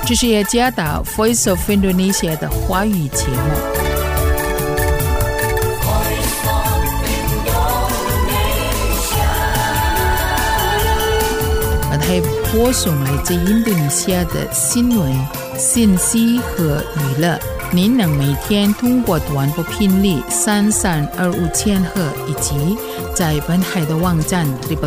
这是耶加达 Voice of Indonesia 的华语节目。本台播送来自印度尼西亚的新闻、信息和娱乐。您能每天通过短波频率3325千赫以及在本台的网站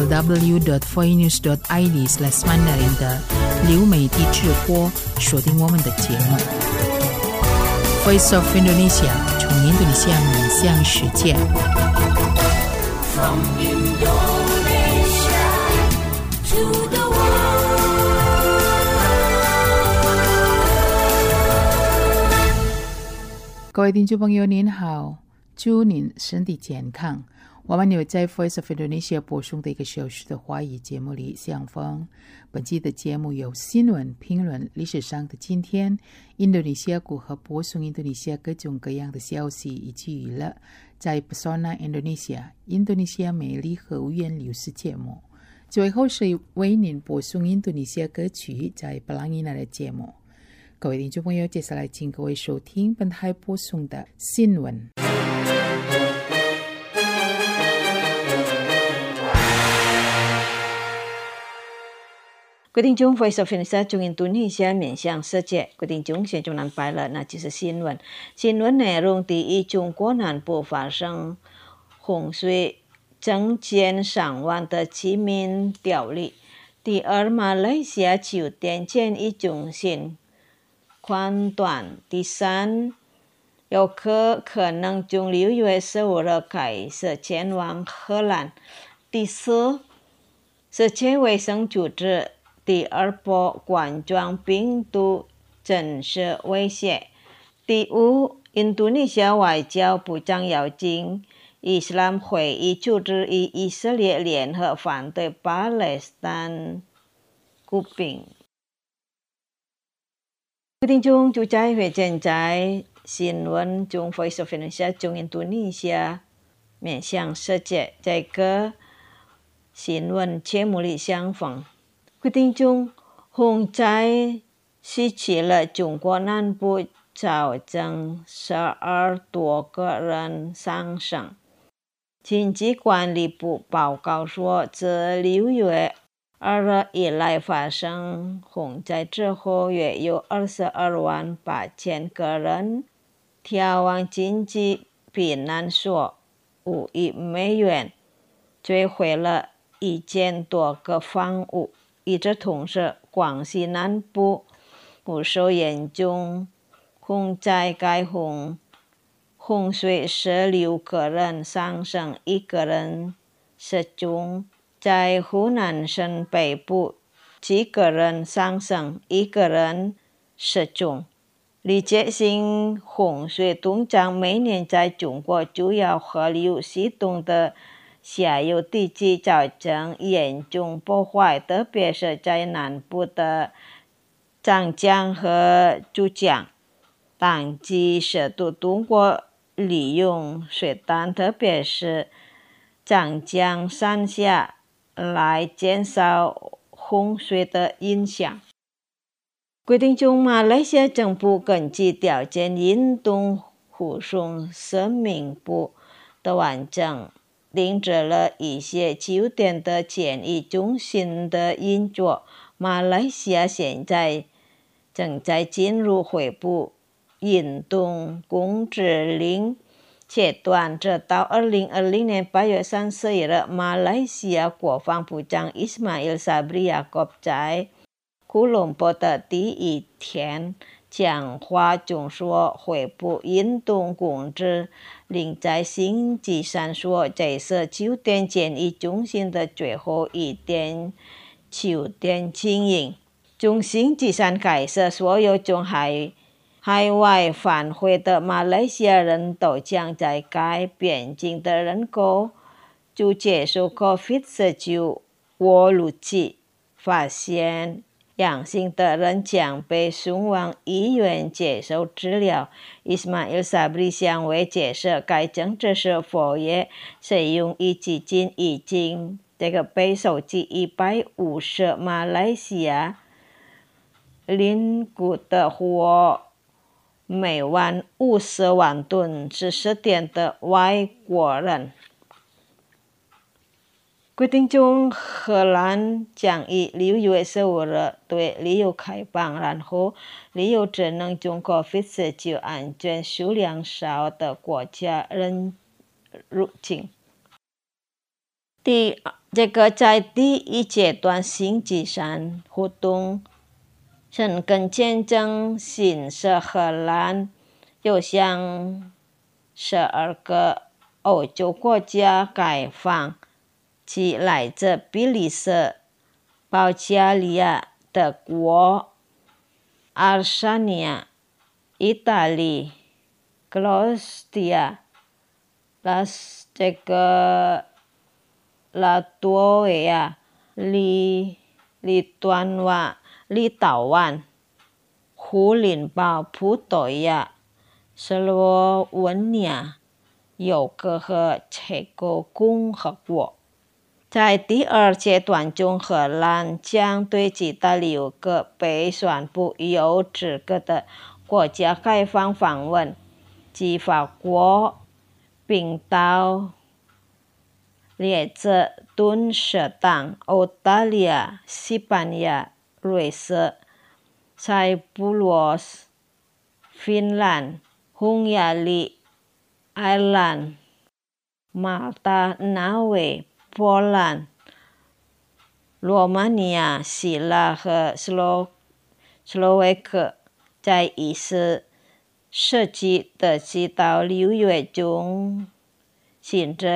www.voinews.id/mandarin 的流媒体直播收听我们的节目。Voice of Indonesia 从印度尼西亚面向世界。From Indonesia to the各位听众朋友您好，祝您身体健康。我们有在 Voice of Indonesia 播送的1个小时的华语节目里相逢。本期的节目有新闻、评论、历史上的今天、印度尼西亚如何播送印度尼西亚各种各样的消息以及娱乐，在 Pesona Indonesia 印度尼西亚美丽和五颜六色节目。最后是为您播送印度尼西亚歌曲在Pelangina的节目。各位听众朋友，接下来请各位收听本台播送的新闻。 各位听众 Voice of Indonesia 从印度尼西亚面向世界。各位听众，现在中南白了，那就是新闻。新闻内容：第一，中国南部发生洪水，增减上万的居民掉离。第二，马来西亚酒店检疫中心宽短。第三，游客可能从6月15日开始前往荷兰。第四，世界卫生组织第二波冠状病毒正式威胁。第五，印度尼西亚外交部长邀请伊斯兰会议组织与以色列联合反对巴勒斯坦孤兵。听众就在现在新闻中 Voice of Indonesia 从印度尼西亚面向世界。这个新闻节目里相逢。听众，洪灾袭击了中国南部，造成12多个人丧生。经济管理部报告说，自6月2日以来发生洪灾之后，约有22万8千个人逃往经济避难所，5亿美元，摧毁了1000多个房屋。与此同时，广西南部不受严重洪灾，该洪水16个人丧生，1个人失踪。在湖南省北部，7个人丧生，1个人失踪。季节性洪水通常每年在中国主要河流系统的下游地区造成严重破坏，特别是在南部的长江和珠江。当局试图通过利用水淡，特别是长江三峡来减少洪水的影响。规定中，马来西亚政府根据条件运动护送生命部的完整，停止了一些酒店的检疫中心的运作。马来西亚现在正在进入恢复运动控制令阶段，直到2020年8月31日，马来西亚国防部长 Ismail Sabri Yaakob 在科隆坡的第一天讲话中说，恢复运动控制令在星期三说，这是酒店检疫中心的最后一天酒店经营。从星期三开始，所有从海外返回的马来西亚人都将在该边境的人口就接受 COVID-19 过滤器，发现阳性的人将被送往医院接受治疗。Ismail Sabri 向未解释该政策是否也适用于至今已经被收集150马来西亚邻国的货每晚50万吨是10点的外国人。规定中，荷兰将以6月15日对旅游开放，然后旅游者能从 COVID-19 安全数量少的国家入境。这个在第一阶段星期三活动，申根签证新设荷兰又向12个欧洲国家开放，即来自比利时、保加利亚、德国、爱沙尼亚、意大利、克罗地亚、拉脱维亚、立陶宛、呼伦堡、葡萄牙、斯洛文尼亚、尤克和捷克共和国。在第二阶段中，荷兰将对其他6个被宣布有资格的国家开放访问，即法国、冰岛、列支敦士登、澳大利亚、西班牙、瑞士、塞浦路斯、芬兰、匈牙利、爱尔兰、马耳他、挪威、波兰、罗马尼亚、希腊和斯洛维克。在20世纪的7到6月中，限制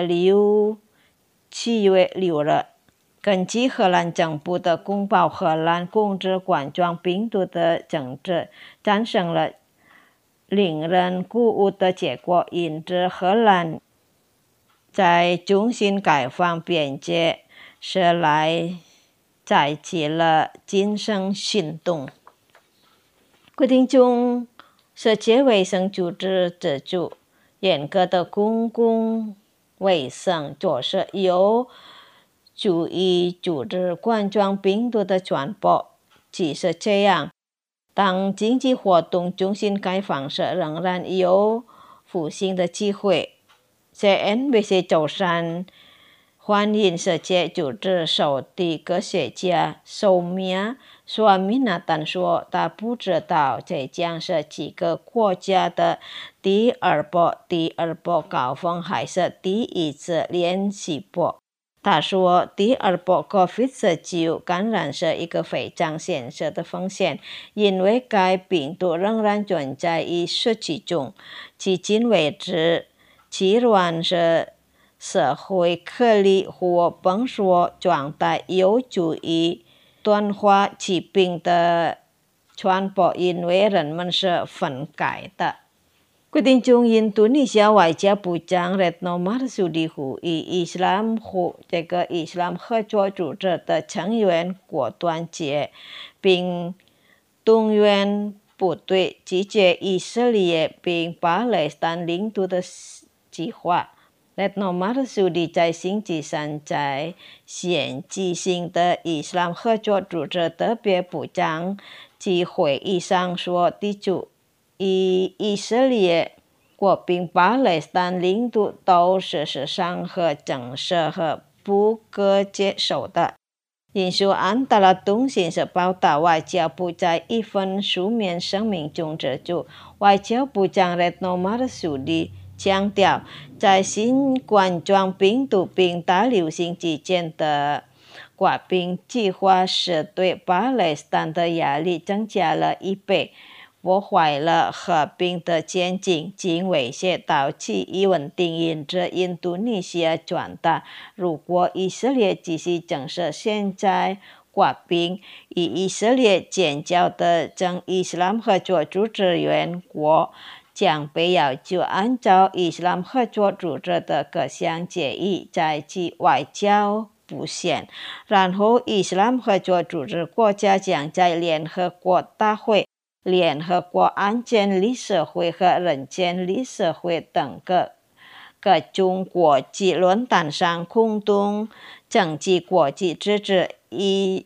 7月6日，根据荷兰政府的公报，荷兰控制冠状病毒的政策产生了令人鼓舞的结果，因此荷兰在重新开放边界时来采取了谨慎行动。规定中，世界卫生组织指出，严格的公共卫生措施有助于阻止冠状病毒的传播。即使这样，当经济活动重新开放时，仍然有复兴的机会。CNBC 周三欢迎世界组织首席科学家Soumya Swaminathan 说，他不知道这将是几个国家的第二波高峰，还是第一次连续波。他说，第二波 COVID-19 感染是一个非常现实的风险，因为该病毒仍然存在于社区中。迄今为止，其乱是社会隔离或封锁状态有助于短化疾病的传播，因为人们是分开的。规定中，印度尼西亚外交部长 Retno Marsudi 呼吁伊斯兰合作组织的成员国团结，并动员部队拒绝以色列并巴勒斯坦领土的计划。Retno Marsudi 在星期三在现举行的伊斯兰合作组织特别部长及会议上说，地主以色列国并巴勒斯坦领土都事实上和正式和不可接受的。引述安达拉通讯社报道，外交部在一份书面声明中指出，外交部长 Retno Marsudi 强调，在新冠状病毒病大流行期间的挂病计划是对巴勒斯坦的压力增加了1倍，破坏了和平的前景，并威胁到区域稳定。因此，印度尼西亚传达，如果以色列继续正视现在挂病，与以色列建交的正伊斯兰合作组织员国将被要求按照伊斯兰合作组织的各项决议采取外交路线，然后伊斯兰合作组织国家将在联合国大会、联合国安全理事会和人权理事会等各种国际论坛上共同争取国际支持，以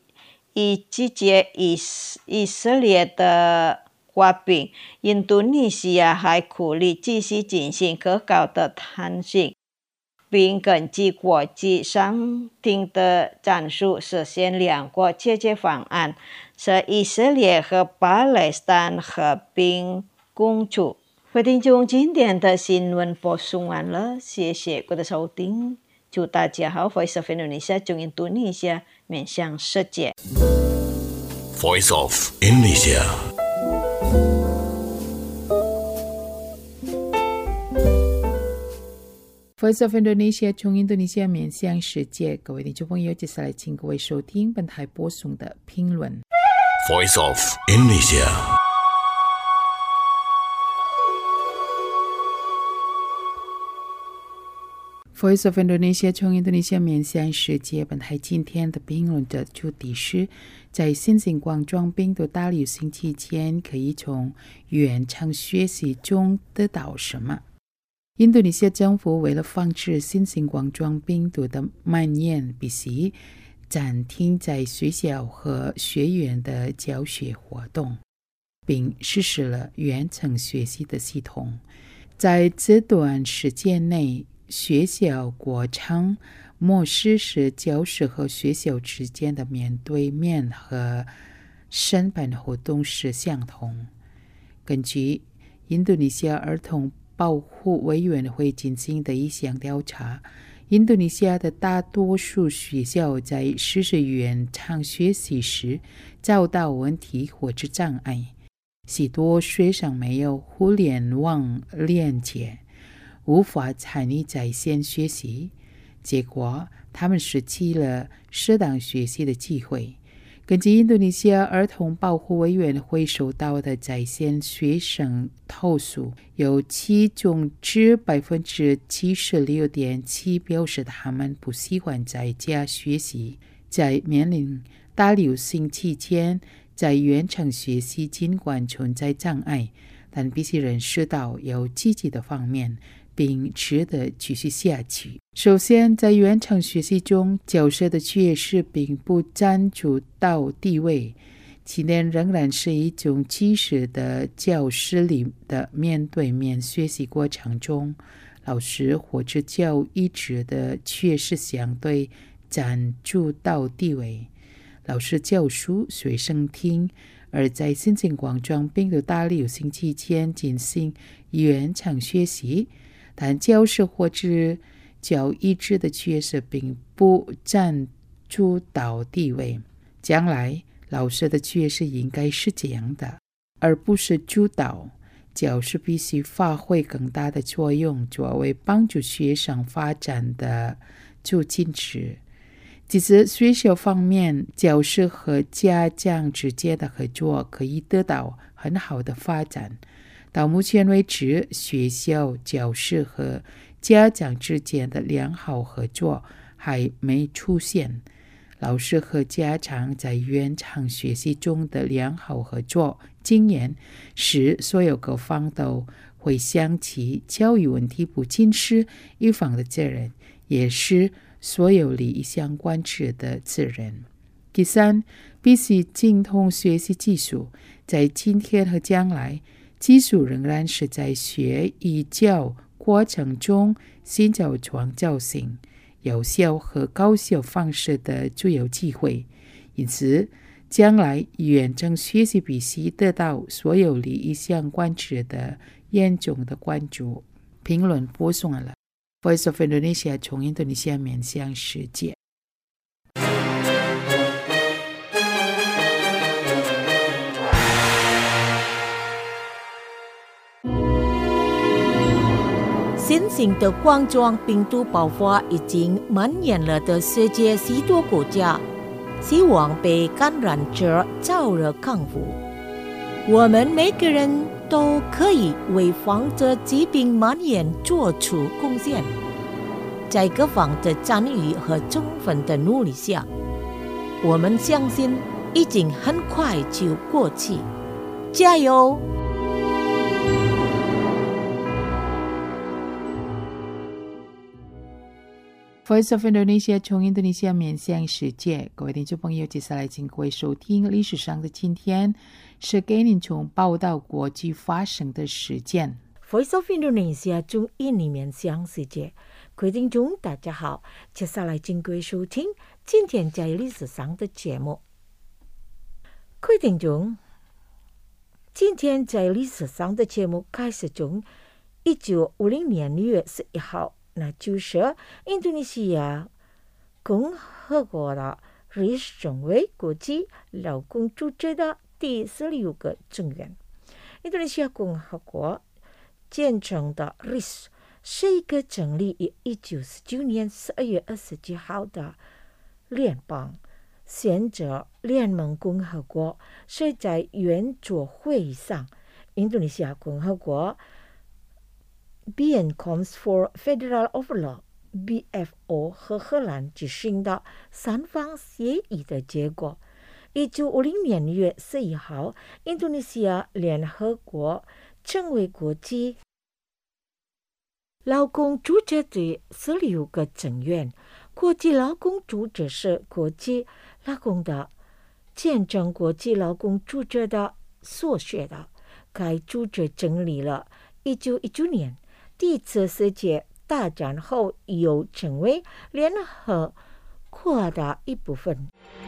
以集结以色列的国兵，印度尼西亚还鼓励继续进行更高的弹性，并根据国际商定的战术实现两国解决方案，使以色列和巴勒斯坦和平共处。各位听众，今天的新闻播送完了，谢谢各位的收听，祝大家好。Voice of Indonesia 中印度尼西亚面向世界。 Voice of Indonesia。 Voice of Indonesia 从印度尼西亚面向世界，各位听众朋友，接下来请各位收听本台播送的评论。 Voice of Indonesia。 Voice of Indonesia 从印度尼西亚面向世界，本台今天的评论的主题是，在新型冠状病毒大流行期间，可以从远程学习中得到什么？印度尼西亚政府为了防止新型冠状病毒的蔓延，必须暂停在学校和学院的教学活动，并实施了远程学习的系统。在这段时间内，学校过程模式是教师和学校之间的面对面和申办活动是相同。根据印度尼西亚儿童保护委员会进行的一项调查，印度尼西亚的大多数学校在实施远程学习时遭到问题或者障碍，许多学生没有互联网连接，无法参与在线学习，结果他们失去了适当学习的机会。根据印度尼西亚儿童保护委员会收到的在线学生投诉，有其中之 76.7% 表示他们不喜欢在家学习。在面临大流行期间，在远程学习尽管存在障碍，但必须认识到有积极的方面，并值得继续下去。首先，在远程学习中，教师的角色并不占主导地位，其年仍然是一种即时的教室里的面对面学习过程中，老师或者教育者的角色相对占主导地位。老师教书，学生听。而在新型冠状病毒大流行期间进行远程学习，但教师或者教育者的角色并不占主导地位。将来，老师的角色应该是这样的，而不是主导。教师必须发挥更大的作用，作为帮助学生发展的促进者。其次，学校方面，教师和家长之间的合作可以得到很好的发展。到目前为止，学校、教师和家长之间的良好合作还没出现。老师和家长在远程学习中的良好合作经验，使所有各方都会想起教育问题不仅是一方的责任，也是所有利益相关者的责任。第三，必须精通学习技术。在今天和将来，技术仍然是在学与教过程中寻找创造性、有效和高效方式的主要机会。因此，将来远程学习必须得到所有利益相关者的严重的关注。评论播送了。Voice of Indonesia 从印度尼西亚面向世界。 新型的冠状病毒爆发已经蔓延了的世界许多国家，希望被感染者早日康复。我们每个人都可以为防止疾病蔓延做出贡献。在各方的参与和充分的努力下，我们相信已经很快就过去。加油 Voice of Indonesia 从印度尼西亚面向世界，各位听众朋友，接下来请各位收听历史上的今天，是给您从报道国际发生的事件。 Voice of Indonesia 从印尼面向世界，各位听众大家好，接下来请各位收听今天在历史上的节目。各位听众，今天在历史上的节目开始从1950年6月11号，那就是印度尼西亚共和国的历史成为国际劳工组织的第16个成员。印度尼西亚共和国简称的 RIS 是一个成立于1949年12月27号的联邦宪政联盟共和国，是在圆桌会议上，印度尼西亚共和国 Bijeenkomst for Federal of Law BFO 和荷兰举行的三方协议的结果。1950年6月11号，印度尼西亚联合国成为国际劳工组织的16个成员。国际劳工组织是国际劳工的简称，国际劳工组织的缩写的。该组织成立了1919年，第一次世界大战后又成为联合国的一部分。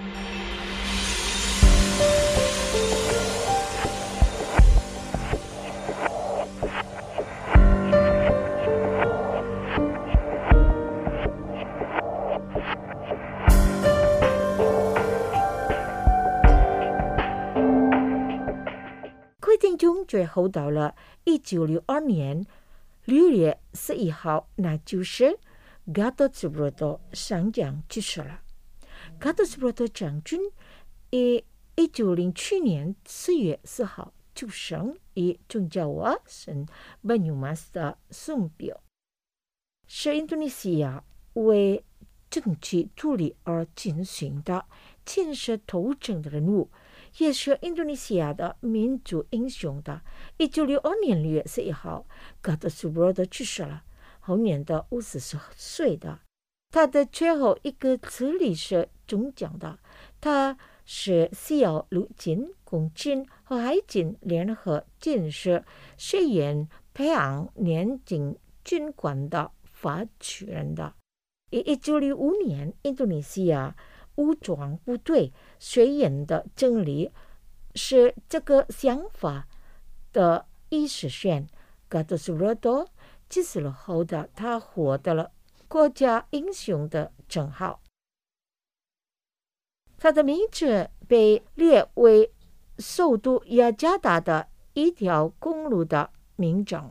听众最后到了1962年6月11号，那就是Gatot Subroto上将去世了。Gatot Subroto将军于1907年4月4号出生于中爪哇省Banyumas的松表，是印度尼西亚为争取独立而进行的建设斗争的人物，也是印度尼西亚的民族英雄的。1962年6月11号，Gatot Subroto去世了，后年的50岁的。他的最后一个职历是中将的，他是西澳陆军、空军和海军联合建设学院培养年轻军官的发起人的。1965年，印度尼西亚武装部队学院的成立是这个想法的意实现。Gatot Subroto去世了后的他获得了国家英雄的称号，他的名字被列为首都雅加达的一条公路的名称。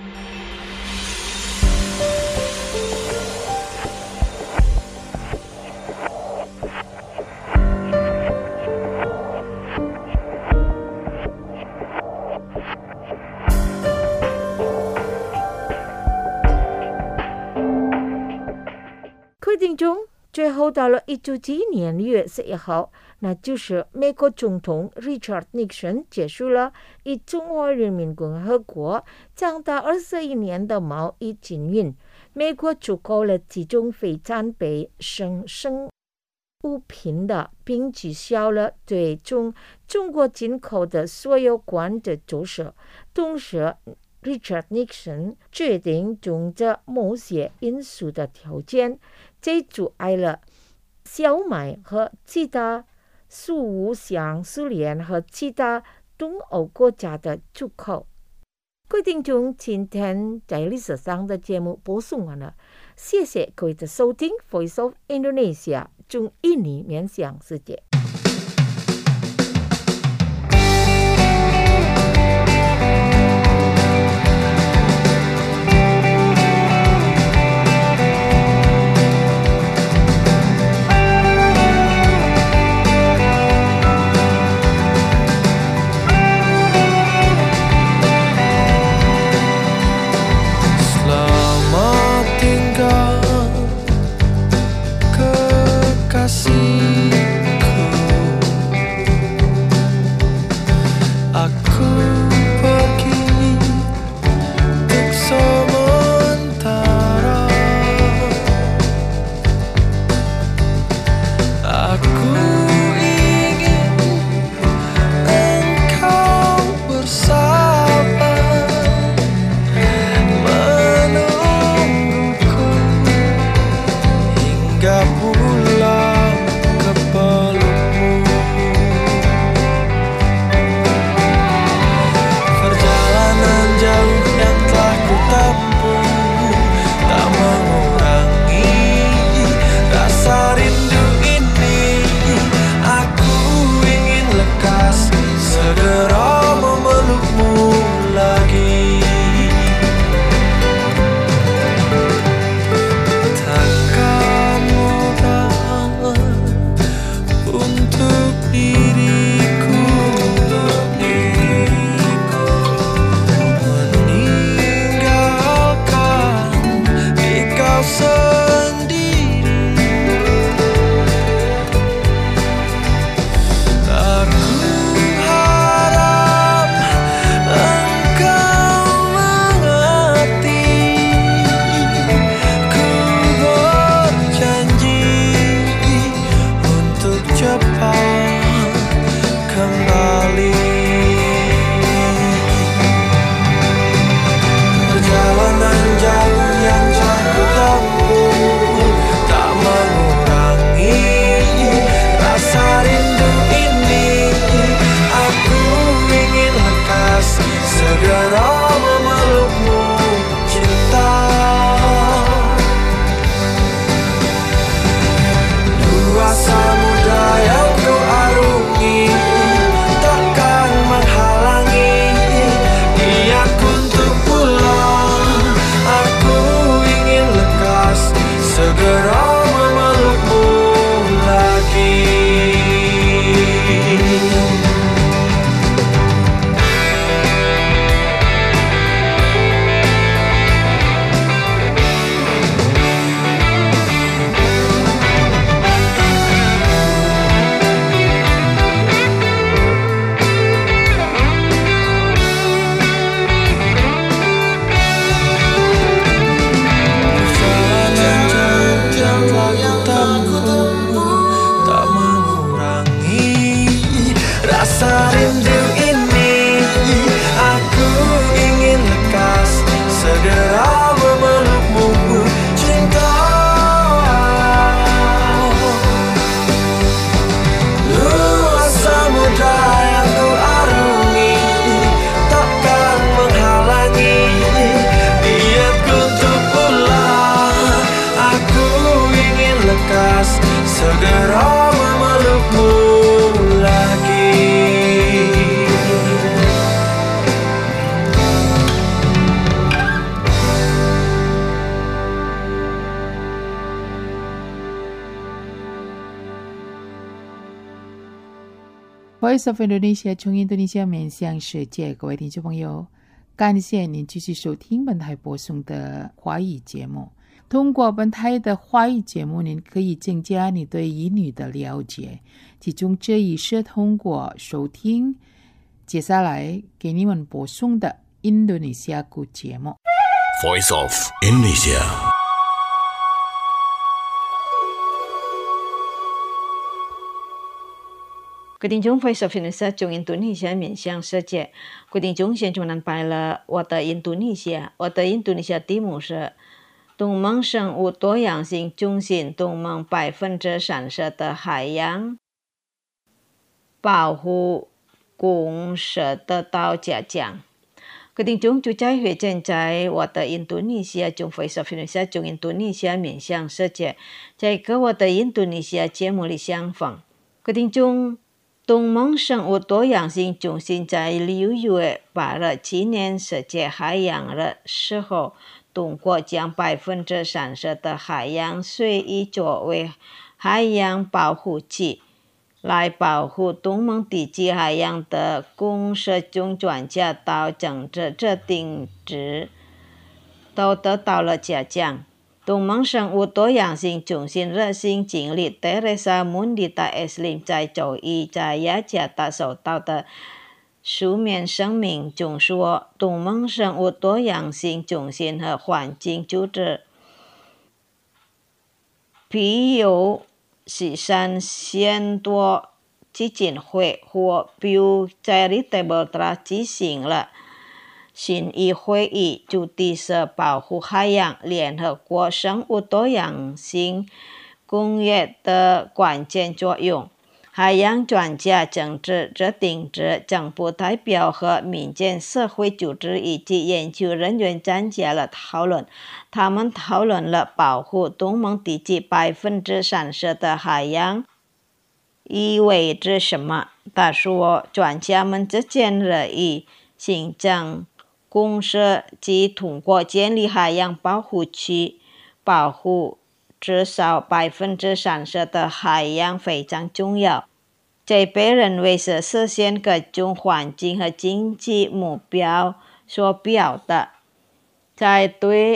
听众最后到了1971年6月11号，那就是美国总统 Richard Nixon 结束了与中华人民共和国长达21年的贸易经营。美国出口了几种非常被生物品的，并取消了对中国进口的所有关的措施。同时Richard Nixon 决定中这某些因素的条件，这阻碍了小麦和其他食物向苏联和其他东欧国家的出口。各位听众，今天在历史上的节目播送完了，谢谢各位的收听 Voice of Indonesia 从印尼面向世界。 Kekasihku kau sendiri. Harap engkau mengerti. Ku berjanji untuk cepat kembali. Perjalanan jauh yang aku tempuh tak mengurangi rasa rindu ini. Aku ingin lekas segera memelukmu, cinta. Dua samudra yang ku arungi takkan menghalangi niatku untuk pulang. Aku ingin lekas segera memelukmu lagi. Perjalanan yang telah ku tempuh tak mengurangi rasa rindu ini. Aku ingin lekas segera memelukmu, cinta. Luas samudra yang ku arungi takkan menghalangi niatku untuk pulang. Aku ingin lekas segera memelukmu lagi. Voice of Indonesia 从印度尼西亚面向世界，各位听众朋友，感谢您继续收听本台播送的华语节目。通过本台的华语节目，您可以增加你对英语的了解，其中这一是通过收听接下来给你们播送的印度尼西亚语节目。 Voice of Indonesia. Quý tín chúng Voice of Indonesia trong Indonesia 面向世界。quý tín chúng现中南拜了我的印度尼西亚，我的印度尼西亚题目是东盟生物多样性中心，东盟30%的海洋保护公社得到嘉奖。quý tín chúng chú trái huệ trên trái我的印度尼西亚中 Voice of Indonesia 中印度尼西亚面向世界，在跟我的印度尼西亚节目里相逢。quý tín chúng东盟生物多样性中心在6月8日纪念世界海洋日时候，通过将30%的海洋水域作为海洋保护区，来保护东盟地区海洋的公社中专家到政治制定者都得到了嘉奖。东盟生物多样性中心热心经理 Teresa Mundita Eslim 在周一在雅加达收到的书面声明中说，东盟生物多样性中心和环境组织庇佑慈善宣多基金会和 Pew Charitable Trust 举行了新一会议，主题是保护海洋联合国生物多样性公约的关键作用。海洋专家、政治制定者、政府代表和民间社会组织以及研究人员参加了讨论。他们讨论了保护东盟地区30%的海洋意味着什么。他说，专家们之间热议形成公社及通过建立海洋保护区，保护至少30%的海洋非常重要。这被认为是实现各种环境和经济目标所必要的。在对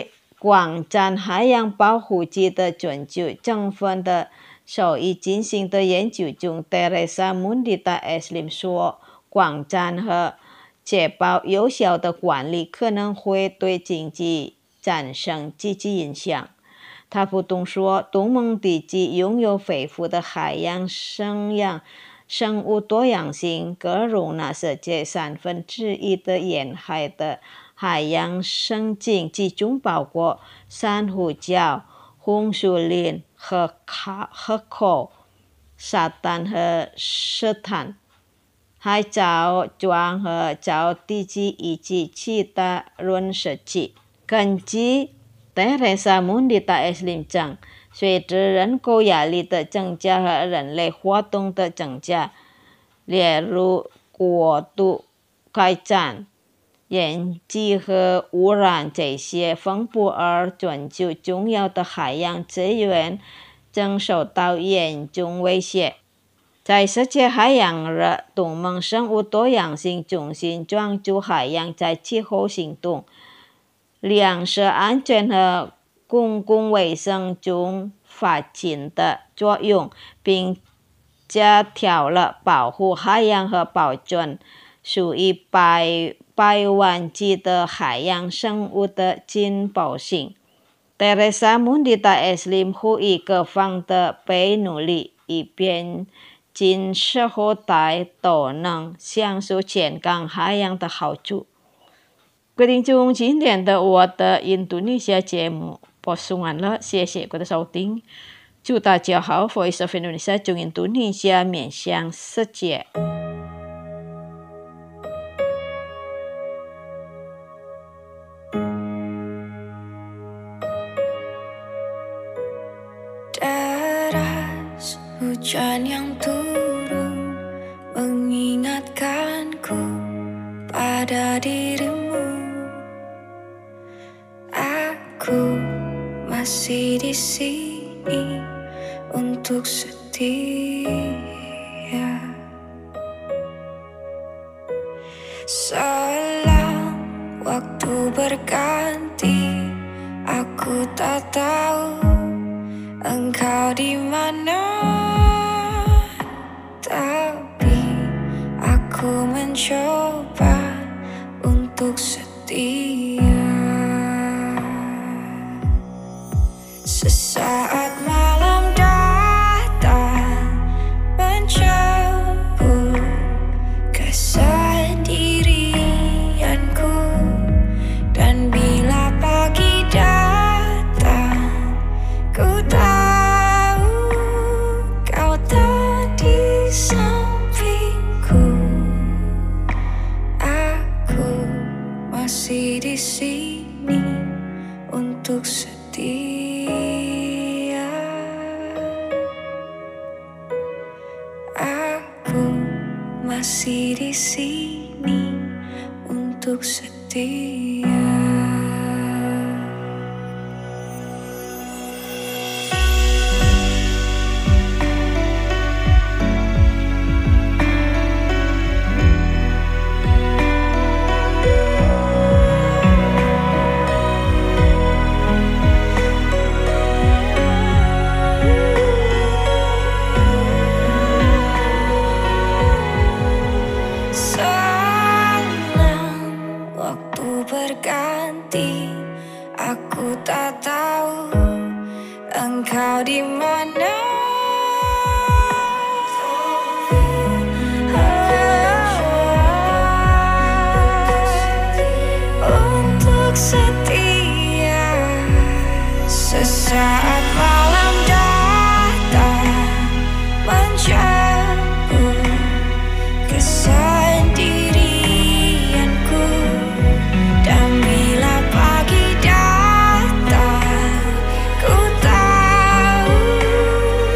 广占海洋保护级的研究，政府的手艺进行的研究中 Teresa Mundita Eslim 说，广占和确保有效的管理可能会对经济产生积极影响。他补充说，东盟地区拥有丰富的海洋生物多样性，可容纳世界1/3的沿海的海洋生境，其中包括珊瑚礁、红树林和河口、沙滩和石滩、海藻礁和沼地区以及其他润湿区。根据 Teresa Mundita Eslim 讲，随着人口压力的增加和人类活动的增加，例如过度开展、盐基和污染这些丰富而全球重要的海洋资源正受到严重威胁。在世界海洋日，东盟生物多样性中心专注海洋在气候行动、粮食安全和公共卫生中发挥的作用，并加强了保护海洋和保存属于百万级的海洋生物的进步性。Teresa Mundita Eslim 呼吁各方的被努力，以便今世后代都能享受健康海洋的好处。各位听众，今天的我的印度尼西亚节目播送完了，谢谢各位的收听。祝大家好 ，Voice of Indonesia 中印度尼西亚面向世界。 Deras hujan yang turun mengingatkanku pada dirimu. Aku masih di sini untuk setia. Selang waktu berganti, aku tak tahu engkau di mana, tapi aku mencoba untuk setia. Sesaat malam datang menjemput kesendirianku, dan bila pagi datang, ku tahu kau tak di sampingku. Aku masih di sini untuk setia. Aku masih di sini untuk setia. Berganti, aku tak tahu engkau di mana. Untuk setia, sesaat malam datang menjemput kesendirianku, dan bila pagi datang, ku tahu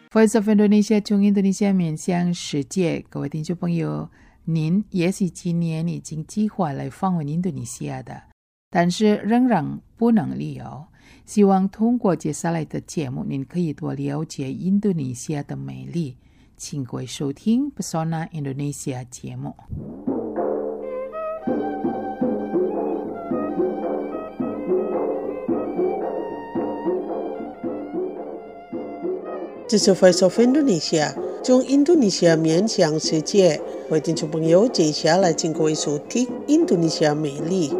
Voice of Indonesia 中印度尼西亚面向世界，各位听众朋友，您也许今年已经计划来访问印度尼西亚的，但是仍然不能旅游。希望通过接下来的节目，您可以多了解印度尼西亚的美丽。请各位收听 Pesona Indonesia 节目。 这是 Voice of Indonesia 从印度尼西亚面向世界，各位听众朋友，接下来请各位收听印度尼西亚美丽。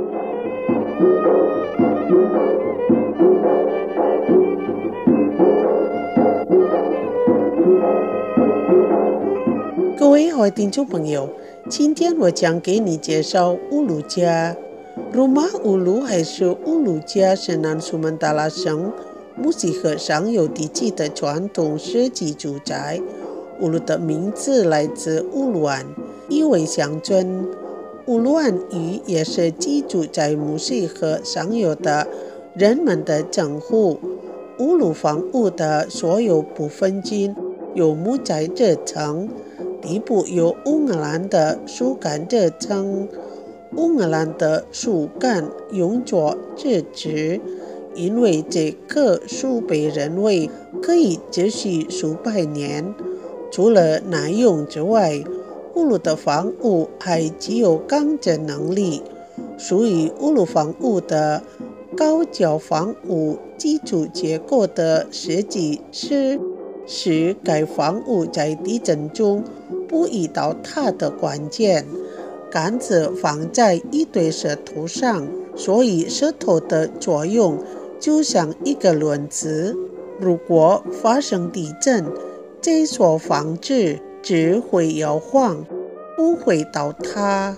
各位好听众朋友，今天我将给你介绍乌鲁家。Rumah Ulu 还是乌鲁家是南苏门答腊省木西河上有地区的传统设计住宅。乌鲁的名字来自乌鲁安，意为乡村。乌鲁安语也是居住在木西河上游的人们的称呼。乌鲁房屋的所有部分均由木材制成，底部有乌尔兰的树干制成。乌尔兰的树干用作制纸，因为这棵树被认为可以持续数百年。除了耐用之外，乌鲁的房屋还具有抗震能力。属于乌鲁房屋的高脚房屋基础结构的设计是使该房屋在地震中不易倒塌的关键。杆子放在一堆石头上，所以石头的作用就像一个轮子。如果发生地震，这所房子只会摇晃，不会倒塌。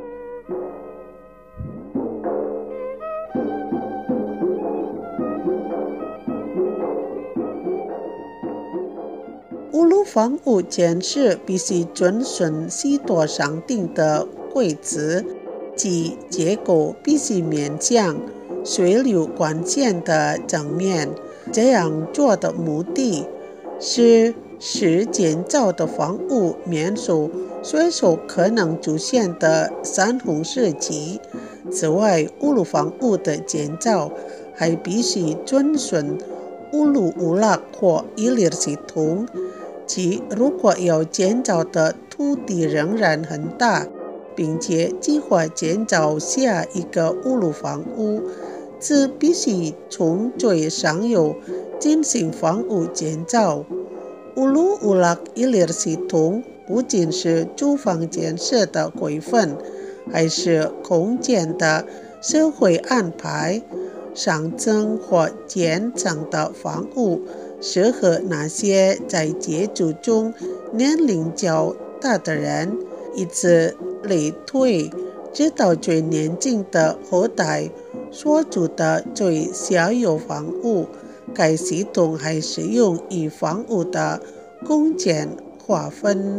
乌鲁房屋建设必须遵循许多上定的规则，即结构必须面向水流管线的正面。这样做的目的是使建造的房屋免受随手可能出现的山洪袭击。此外，乌鲁房屋的建造还必须遵循乌鲁乌拉或伊利系统，即如果要建造的土地仍然很大，并且计划建造下一个乌鲁房屋，则必须从最上游进行房屋建造。乌鲁乌拉伊利系统不仅是住房建设的规范，还是空间的社会安排。上层或间层的房屋适合那些在居住中年龄较大的人，以此类推，直到最年轻的后代所住的最下游房屋。该系统还适用于房屋的空间划分。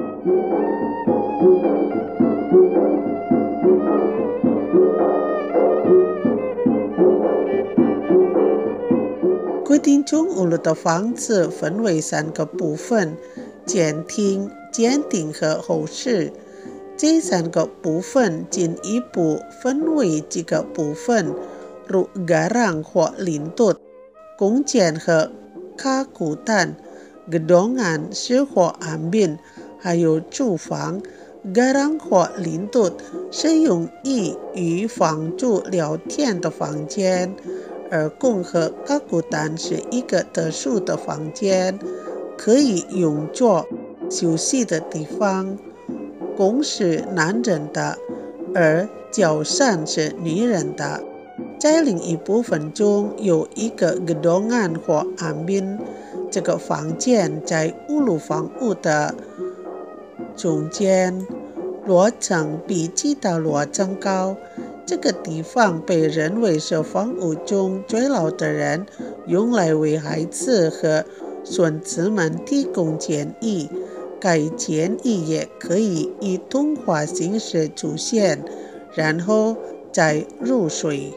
规定中乌鲁的房子分为3个部分：前厅、间厅和后室。这3个部分进一步分为几个部分，如garang或lintut、空间和卡古蛋、gedongan是或ambin，还有住房。garang或lintut是用于与房主聊天的房间，而宫和卡古蛋是一个特殊的房间，可以用作休息的地方。宫是男人的，而角扇是女人的。在另一部分中有一个 gedongan 或 ambin， 这个房间在乌鲁房屋的中间，楼层比其他楼层高。这个地方被认为是房屋中最老的人用来为孩子和孙子们提供建议。该建议也可以以通话形式出现，然后再入睡。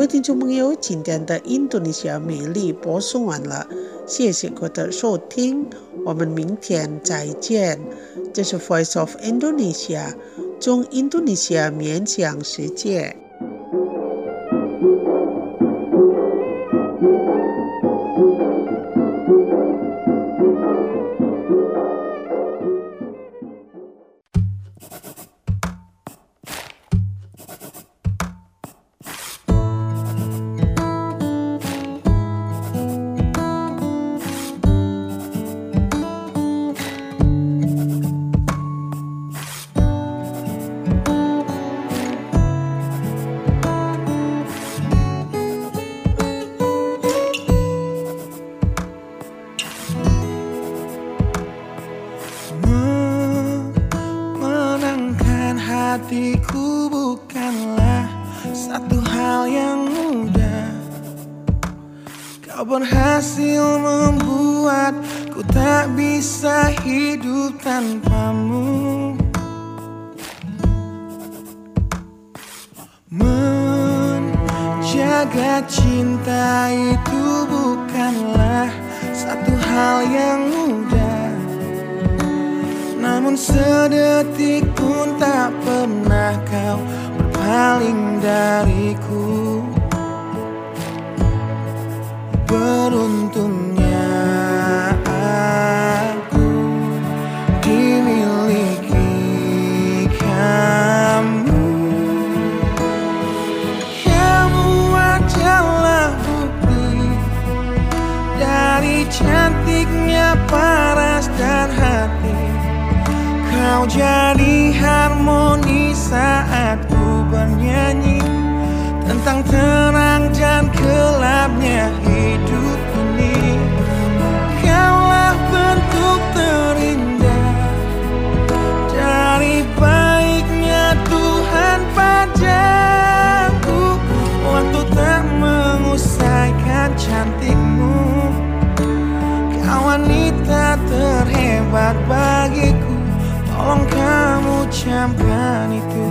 位听众朋友，今天的印度尼西亚美丽播送完了，谢谢各位的收听，我们明天再见。这是 Voice of Indonesia， 中印度尼西亚面向世界。 Hatiku bukanlah satu hal yang mudah. Kau berhasil membuatku tak bisa hidup tanpamu. Menjaga cinta itu bukanlah satu hal yang mudah. Namun sedetik pun tak pernah kau berpaling dariku. Beruntungnya aku dimiliki kamu. Kamu adalah bukti dari cantiknya paras dan hati. Kau jadi harmoni saat ku bernyanyi tentang terang dan gelapnya hidup ini. Kaulah bentuk terindah dari baiknya Tuhan padaku. Waktu tak mengusaikan cantikmu, kau wanita terhebat bagiku. Tolong kamu camkan itu.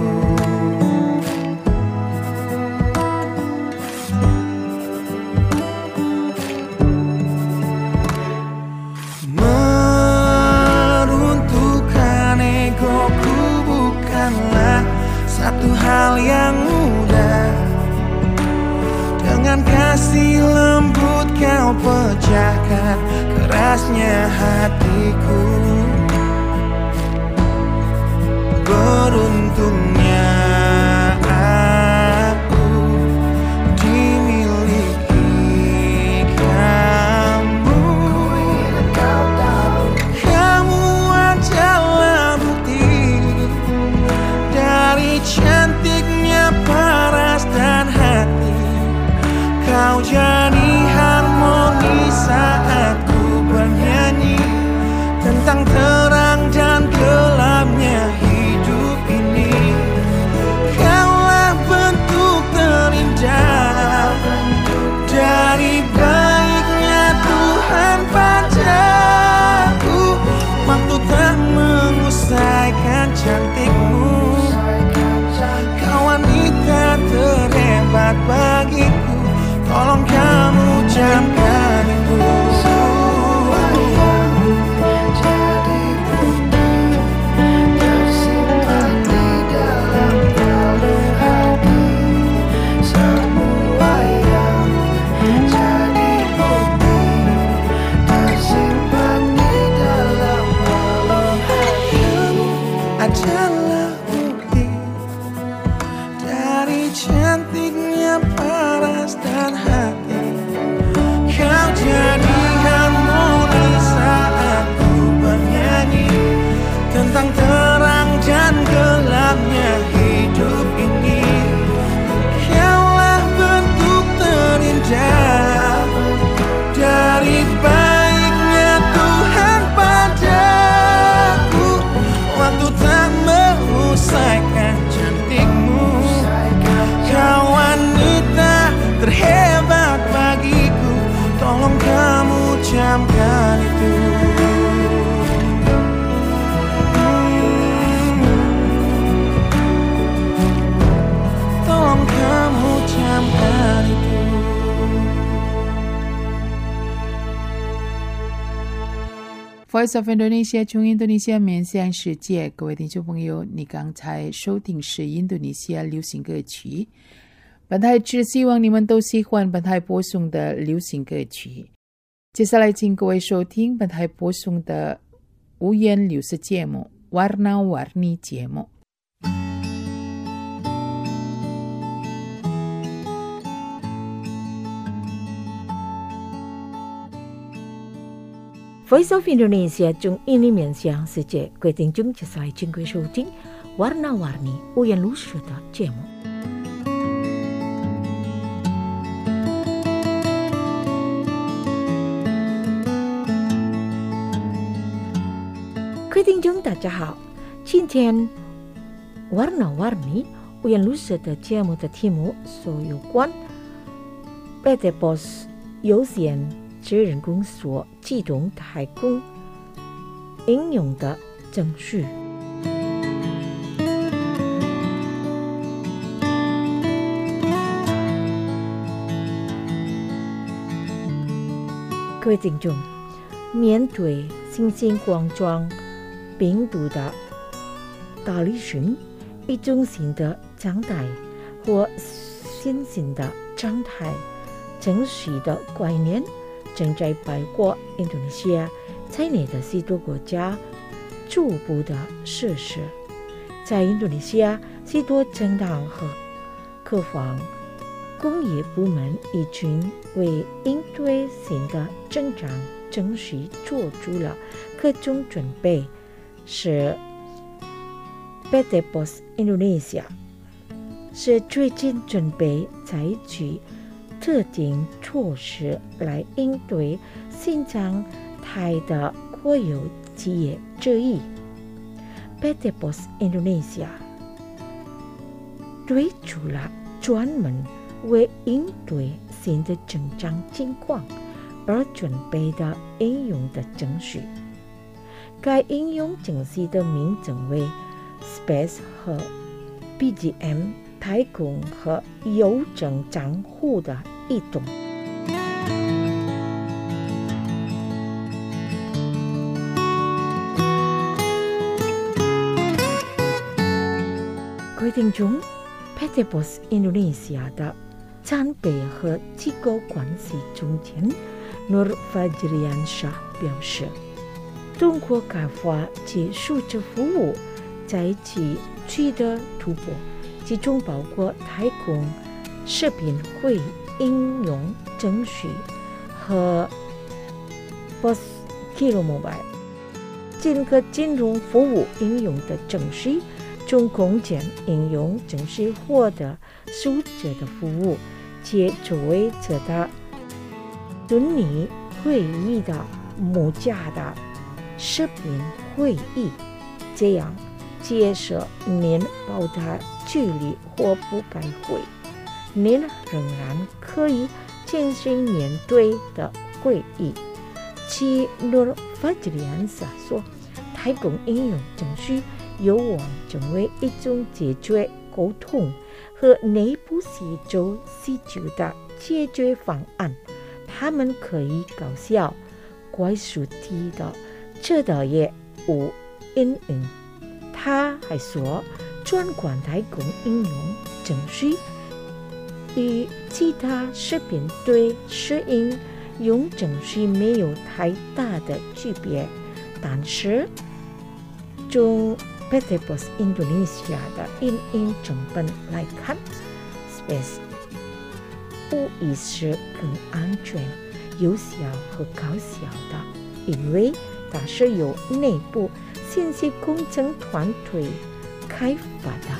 Meruntuhkan egoku bukanlah satu hal yang mudah. Dengan kasih lembut kau pecahkan kerasnya hatiku. Beruntungnya aku dimiliki kamu. Kamu adalah bukti dari cantiknya paras dan hati. Kau jadi harmoni saat ku bernyanyi tentang terang dan gelapnya hidup ini. Voice of Indonesia 从印度尼西亚面向世界，各位听众朋友，你刚才收听是印度尼西亚流行歌曲。本台只希望你们都喜欢本台播送的流行歌曲。接下来请各位收听本台播送的五颜六色节目 Warna-Warni 节目。 Voice of Indonesia 从印尼面向世界，各位听众接下来请各位收听 Warna-Warni 五颜六色的节目。各位听众大家好，今天 Warna-Warni 五颜六色的节目的题目所有关 PT POS 有限责任公司自动太空应用的程序。各位听众，面对新型冠状病毒的大流行，一种新的状态或新型的状态程序的概念正在包括印度尼西亚在内的许多国家逐步的实施。在印度尼西亚，许多政党和各方工业部门已经为应对新的增长程序做出了各种准备，是 PT POS Indonesia 是最近准备采取特定措施来应对新状态的国有企业之一。PT POS Indonesia 推出了专门为应对新的增长情况而准备的应用的程序。该应用程序的名称为 Space 和 BGM 提供和邮政账户的移动。各位听众， PT POS Indonesia 的战备和机构关系总监 Nur Fajriansyah 表示，通过开发及数字服务在其取得突破，其中包括提供视频会议应用程序和 POS Giro Mobile 整个金融服务应用的程序，从空间应用程序获得数字的服务，且作为这的虚拟会议的母价的视频会议，这样假设您报达距离或不开会，您仍然可以进行面对的会议。其 Nur Fajriansyah 说，提供应用程序有望成为一种解决沟通和内部协作需求的解决方案。他们可以高效、快速地这的业务应用。他还说，专管提供应用程序与其他视频对适应用程序没有太大的区别，但是从 PT POS Indonesia 的应用成本来看， Space 无疑是更安全、有效和高效的，因为它是由内部信息工程团队开发的。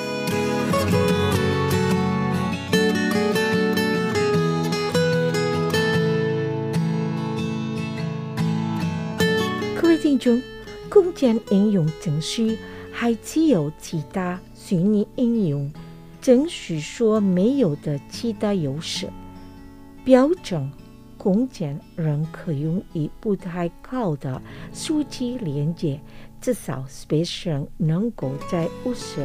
各位听众，空间应用程序还具有其他虚拟应用程序所没有的其他优势。标准空间仍可用于不太高的数据连接，至少 Space 仍能够在50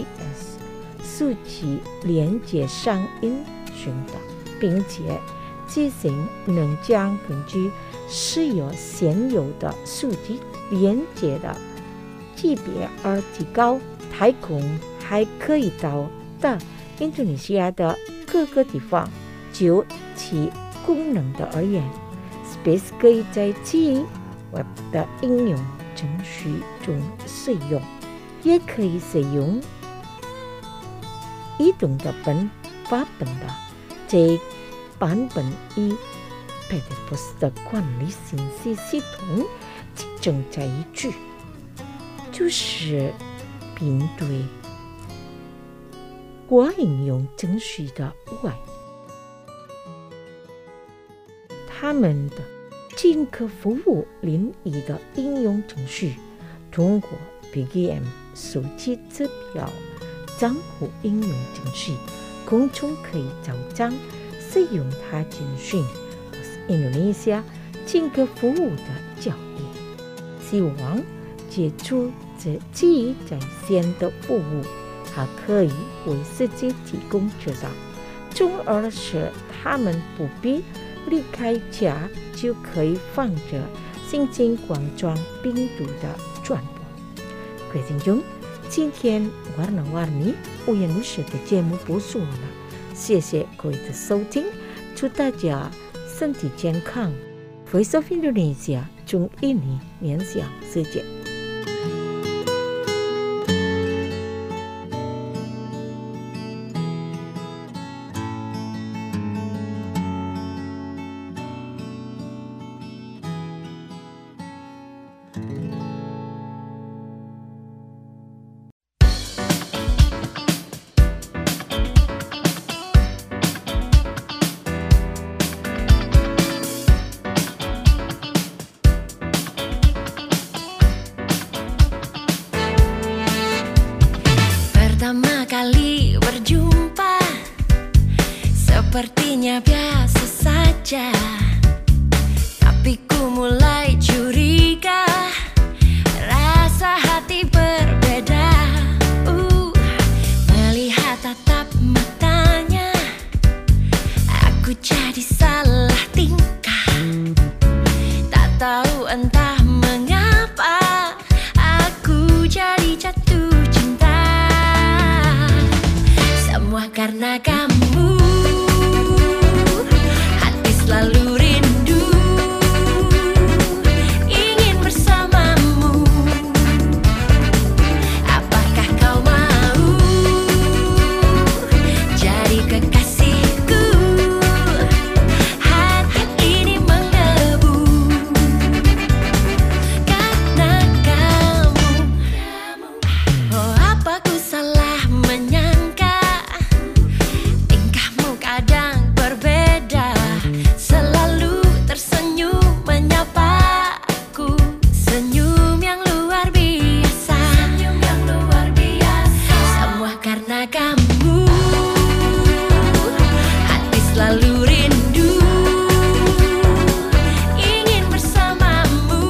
Kbps 数据连接上运行的，并且机型能将根据是由现有的数据连接的级别而提高太空还可以到的印度尼西亚的各个地方。就其功能的而言， Space 可以在企业的应用程序中使用，也可以使用移动的发本的这版本以 Platypus 的管理信息系统集中在一起，就是并对国应用程序的外，他们的整个服务领域的应用程序通过 BGM 手机指标账户应用程序，公众可以找账使用它进行印度尼西亚整个服务的交易。希望借助这基在线的服务，还可以为世界提供指导，从而使他们不必离开家就可以防止新型冠状病毒的传播。各位听众，今天warna-warni无言无语的节目播送了，谢谢各位的收听，祝大家身体健康。Voice of Indonesia 从印尼面向世界。 Pertama kali berjumpa, sepertinya biasa saja, tapi ku mulai curiga, rasa hati berbeda. Melihat tatap matanya, aku jadi salah tingkah. Tak tahu entah mengapa, aku jadi jatuh cinta. Semua karena kamu, hati selalu rindu, ingin bersamamu. Apakah kau mau jadi kekasihku? Hati ini menggebu karena kamu. Oh, apa ku salah menyangka, tingkahmu kadang berbeda, selalu tersenyum menyapaku, senyum yang luar biasa, semua karena kamu, hati selalu rindu, ingin bersamamu.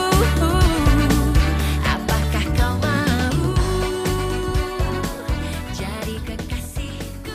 Apakah kau mau jadi kekasihku?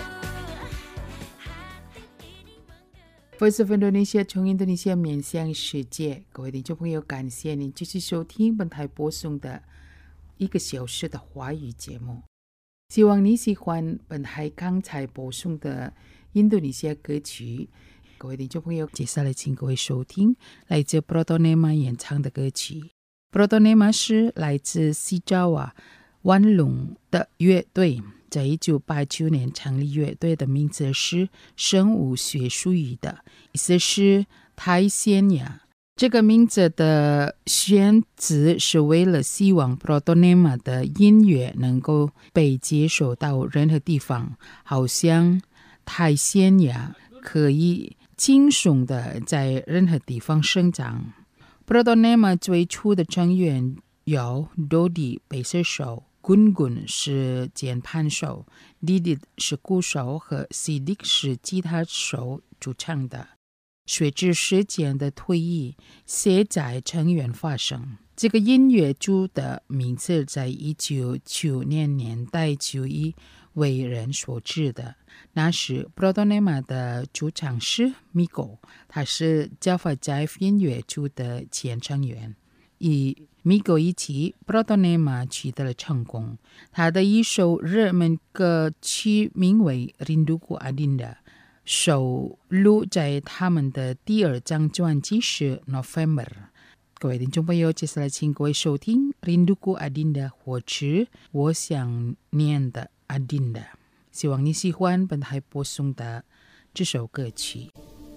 Voice of Indonesia 从印度尼西亚面向世界，各位听众朋友，感谢您继续收听本台播送的1个小时的华语节目。希望你喜欢本台刚才播送的印度尼西亚歌曲。各位听众朋友，接下来请各位收听来自 Protonema 演唱的歌曲。Protonema 是来自西爪哇湾龙的乐队，在1989年成立，乐队的名字是生物学术语的，意思是苔藓呀。这个名字的选择是为了希望 Protonema 的音乐能够被接受到任何地方，好像苔藓呀可以轻松的在任何地方生长。Protonema 最初的成员有 Dodi 贝斯手， Gun 是键盘手， Didit 是鼓手和 Sidik 是吉他手组成的。随着时间的推移，现在成员发生。这个音乐组的名字在1990年代就以为人所知的。那时 Protonema 的主唱是 Miko， 他是 Java Jive 音乐组的前成员。与 Miko 一起 Protonema 取得了成功。他的一首热门歌曲名为 Rinduku Adinda， 收录在他们的第2张专辑是 November。各位听众朋友，接下来请各位收听 Rinduku Adinda 或是我想念的 Adinda。希望你喜欢本台播送的这首歌曲。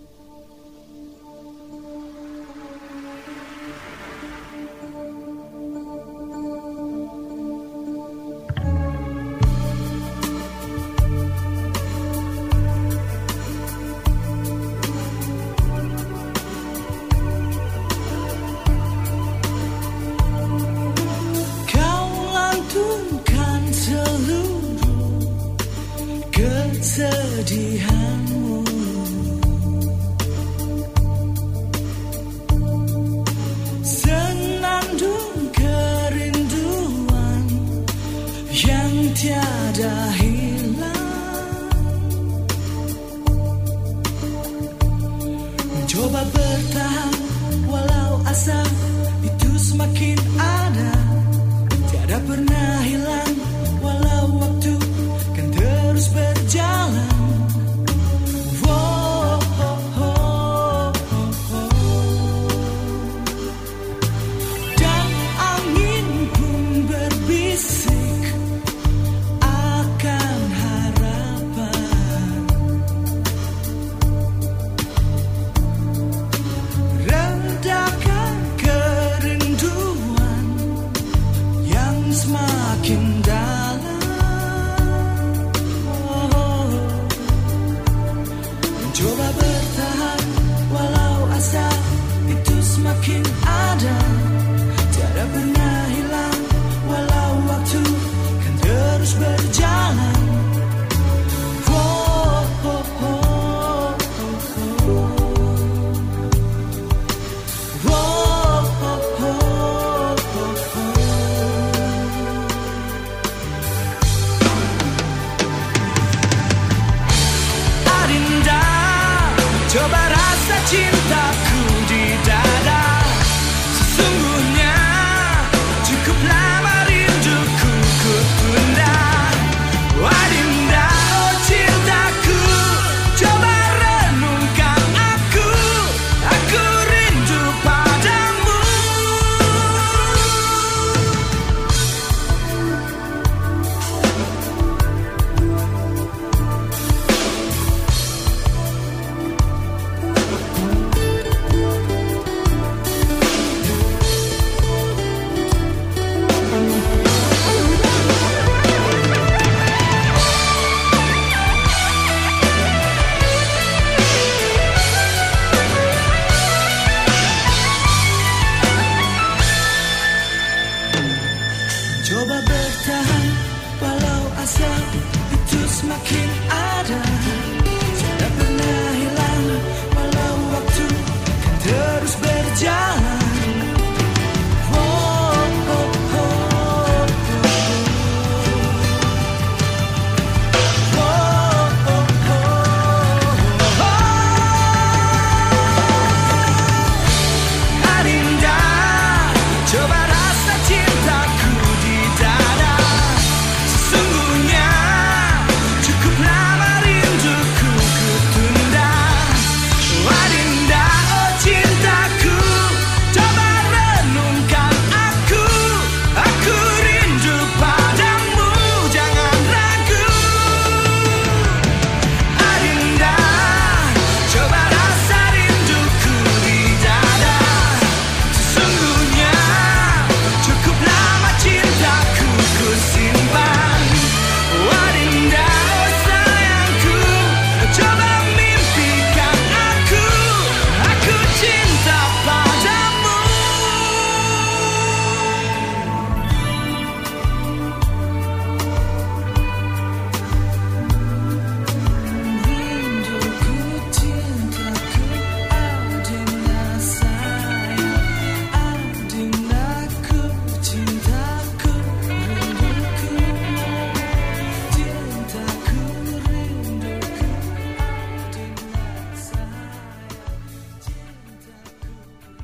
Kesedihanmu, senandung kerinduan yang tiada hilang. Mencoba bertahan walau asa itu semakin ada, tiada pernah hilang walau waktu kan terus berjalan. Coba rasa cintaku di dada, sesungguhnya cukup lama rinduku ku tunda. Adinda, oh cintaku, coba renungkan aku rindu padamu.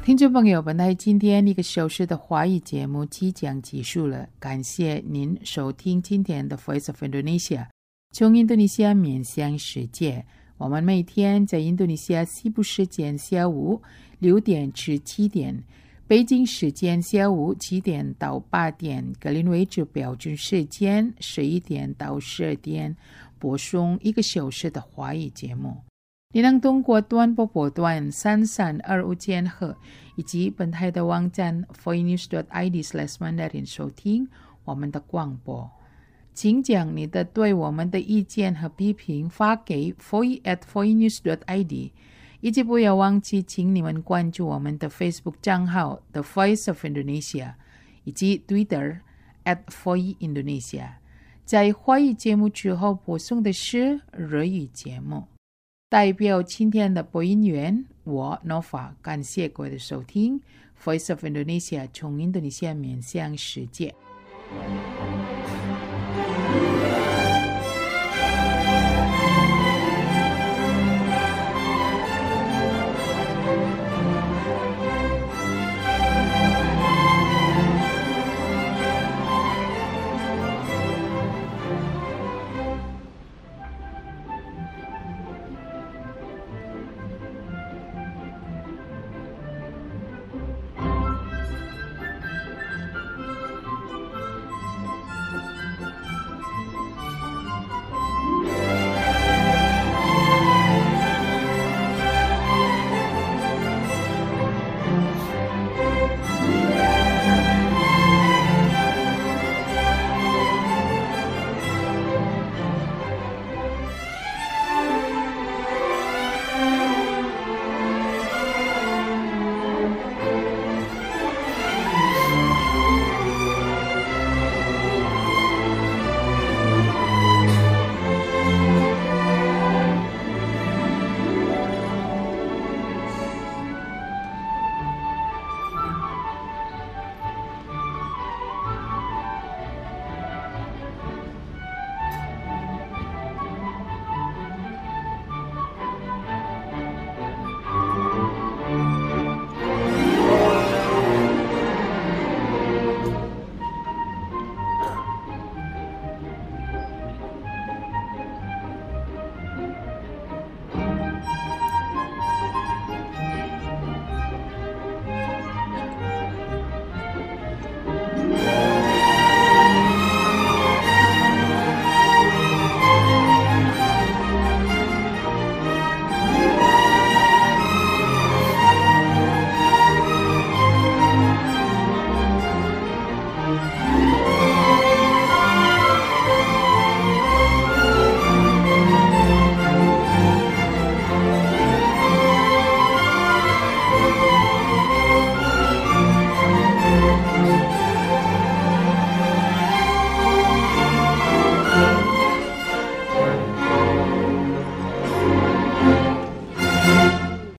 听众朋友，本台今天1个小时的华语节目即将结束了，感谢您收听今天的 Voice of Indonesia， 从印度尼西亚面向世界。我们每天在印度尼西亚西部时间下午6点至7点，北京时间下午7点到8点，格林威治标准时间11点到12点，播送1个小时的华语节目。你能通过短波段3325千赫以及本台的网站 voinews.id/mandarin 收听我们的广播。请将你的对我们的意见和批评发给 voice@voinews.id， 以及不要忘记请你们关注我们的 Facebook 账号 The Voice of Indonesia 以及 Twitter @voiindonesia。 在华语节目之后播送的是日语节目。代表今天的播音员我 Nova， 感谢各位的收听。 Voice of Indonesia 从印度尼西亚面向世界。